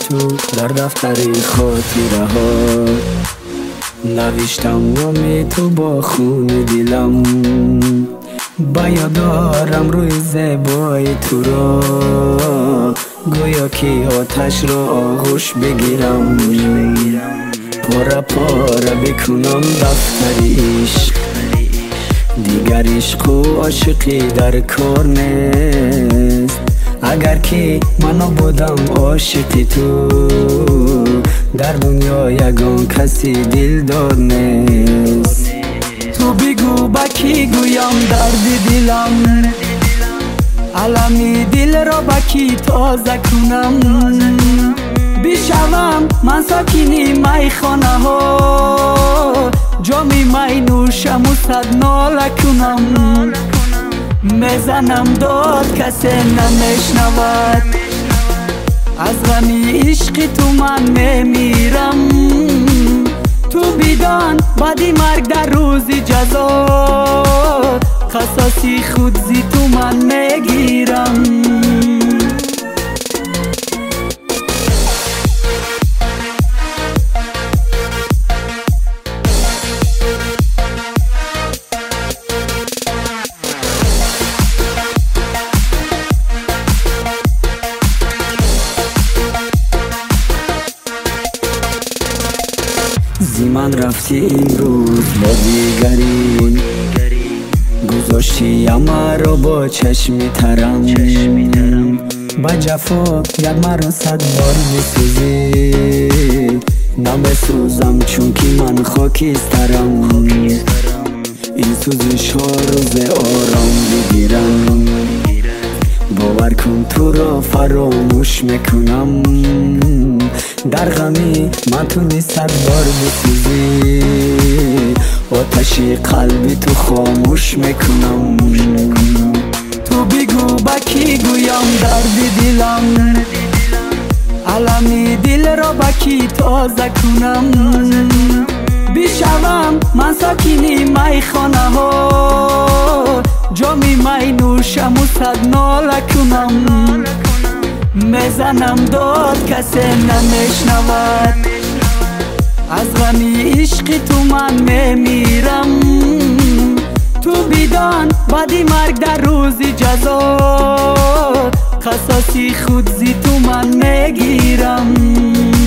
تو در دفتر خاطره ها نوشتم نام تو با خون دلم، باید دارم روی زیبای تو را، گویا که آتش را آغوش بگیرم، پاره پاره بکنم دفتر عشق، دیگر عشق و عاشقی در کار نیست. اگر که من بودم عاشق تو، در دنیا یگان کسی دلدار نیست. تو بگو با کی گویم درد دلم، علمی دل را با کی تازه کنم، بشوم من ساکنی میخانه ها، جامی می نوشم و صد ناله کنم، میزنم داد کسی نمیشنود، از غمی عشق تو من میمیرم، تو بیدان بعدی مرگ در روزی جزا، قصاصی خود زی تو من میگیرم. زی من رفتی امروز با دیگری، گذاشتی مرا با چشم ترم، با جفا یک مرا صد بار بسوزی، نبسوزم چون که من خاکسترم، این سوزش ها روز آرام بگیرم، باور کن تو را فراموش میکنم، در غمی من تو صد بار بسوزی، آتشی قلبی تو خاموش میکنم. تو بگو با کی گویم درد دلم، علمی دل را با کی تازه کنم، بشوم من ساکنی میخانه ها، جامی می نوشم و صد ناله کنم، میزنم داد کسی نمیشنود، از غمی عشق تو من میمیرم، تو بیدان بعدی مرگ در روزی جزا، قصاصی خود زی تو من میگیرم.